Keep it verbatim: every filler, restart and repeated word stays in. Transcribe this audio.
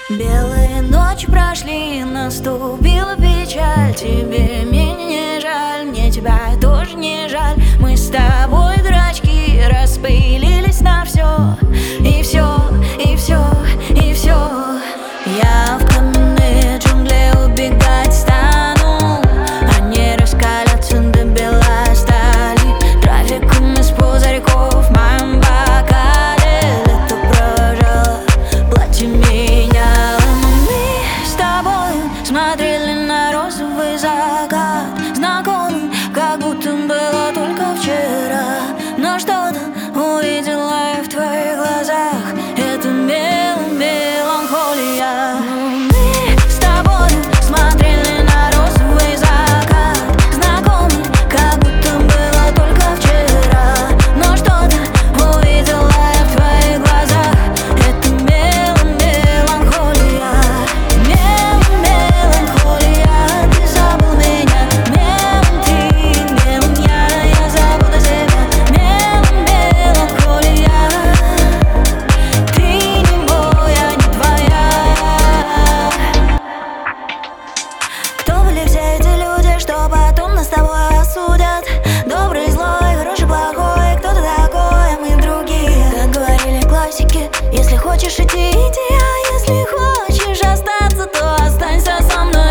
Белые ночи прошли, наступила печаль. Тебе меня не жаль, мне тебя тоже не жаль. Мы с тобой дурачки, распылились на все. И все, и все, и все. Я в каменные джунгли убегать стану. Они раскалятся до белой стали. Трафиком из пузырьков в моем бокале. Лето прожало, платье меняло. Но мы с тобой смотрели на розовый закат, знакомый, как будто было только вчера. Но что-то увидела я в твоих глазах. Это мел, меланхолия. Мы с тобой смотрели на розовый закат, знакомый, как будто было только вчера. Но что-то увидела я в твоих глазах. Это мел, меланхолия. Мел, меланхолия. Ты забыл меня. Мел, ты, мел, я, я забуду тебя. Мел, меланхолия. Ты не моя, не твоя. Кто были все эти люди, что потом нас с тобой осудят? Добрый, злой, хороший, плохой, кто-то такой, а мы другие. Как говорили классики, если хочешь идти, иди, а если хочешь остаться, то останься со мной.